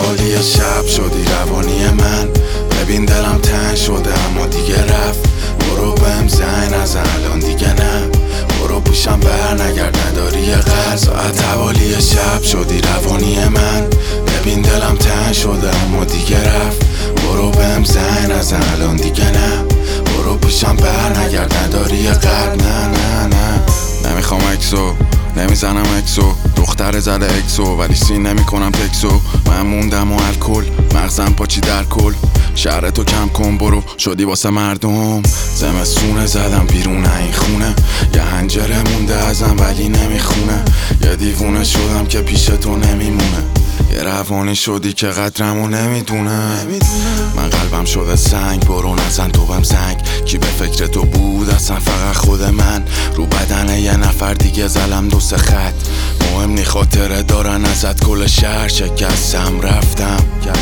توالی شب شدی روانی من. ببین دلم تنگ شده اما دیگه رفت. برو بهم زنگ نزن الان دیگه نه. برو پیشم بر نگرد نداری یه قرض. ساعت توالی شب شدی روانی من. ببین دلم تنگ شده اما دیگه رفت. برو بهم زنگ نزن الان دیگه نه. برو پیشم بر نگرد نداری یه قرض. نه نه نه نمیخوام اکسو، نمیزنم اکسو، دختر زده اکسو ولی سین نمی کنم تکسو. من موندم و الکل مغزم پاچی در کل. شهر تو کم کن برو شدی واسه مردم. زمستونه زدم بیرون این خونه. یه هنجره مونده ازم ولی نمیخونه. یه دیوونه شدم که پیش تو نمیمونه. یه روانی شدی که قدرمو نمیدونه. من قلبم شده سنگ برو نزن تو بهم زنگ. کی به فکر تو بود اصلا فقط خود من. رو بدن یه نفر دیگه زلم دو سه خط. مهم نی خاطره دارن ازت کل شهر. شکستم رفتم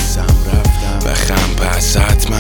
بخم پس حتما.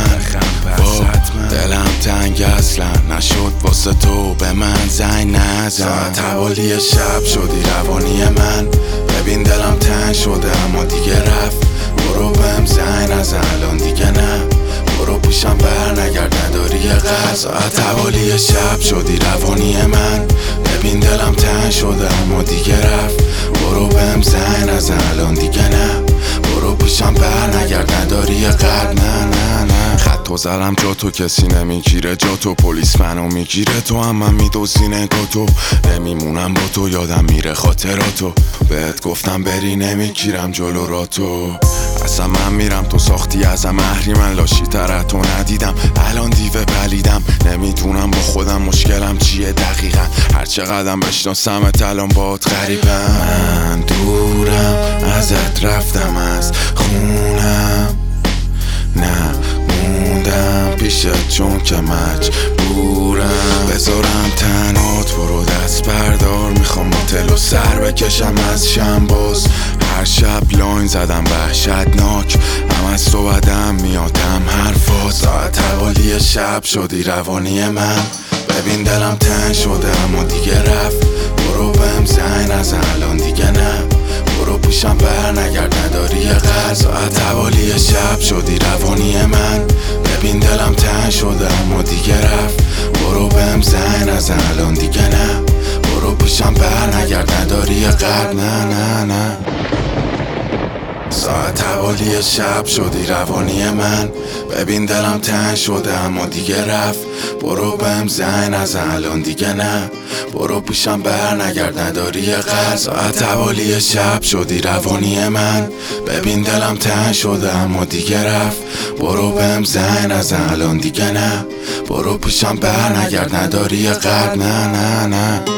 دلم تنگ اصلا نشد واسه تو به من زنگ نزن. ساعت توالی شب شدی روانی من. ببین دلم تنگ شده اما دیگه رفت. برو بهم زنگ نزن الان دیگه نه. برو پیشم بر نگرد نداری یه قرض. ساعت توالی شب شدی روانی من. ببین دلم تنگ شده اما دیگه رفت. برو بهم زنگ نزن الان دیگه نه. برو پیشم بر نگرد نداری یه قرض. نه نه نه خط و زلم جا تو کسی نمیگیره جا تو. پلیس منو میگیره تو هم من میدوزی نگاه تو. نمیمونم با تو یادم میره خاطراتو. بهت گفتم بری نمیگیرم جلو را تو. اصلا من میرم تو ساختی ازم مهری. من لاشی تر تو ندیدم الان دیوه پلیدم. نمیدونم با خودم مشکلم چیه دقیقا. هرچه قدم بشناسمت الان بات غریبم. من دورم ازت رفتم از خونم. نه موندم پیشت چون که مجبورم. بذارم تنهات برو دست بردار. میخوام تلو سر بکشم از شنباز. هر شب لاین زدم وحشتناک. هم از تو بدم میادم حرفات. ساعت توالی شب شدی روانی من. ببین دلم تنگ شده اما دیگه رفت. برو بهم زنگ نزن الان دیگه نه. برو پیشم بر نگرد نداری یه قرض. ساعت توالی شب شدی روانی من. ببین دلم تنگ شده اما دیگه رفت. برو بهم زنگ نزن الان دیگه نه. برو پیشم بر نگرد نداری یه قرض. نه نه نه ساعت توالی شب شدی روانی من. ببین دلم تنگ شده اما دیگه رفت. برو بهم زنگ نزن الان دیگه نه. برو پیشم بر نگرد نداری یه قرض. ساعت توالی شب شدی روانی من. ببین دلم تنگ شده اما دیگه رفت. برو بهم زنگ نزن الان دیگه نه. برو پیشم بر نگرد نداری یه قرض. نه نه نه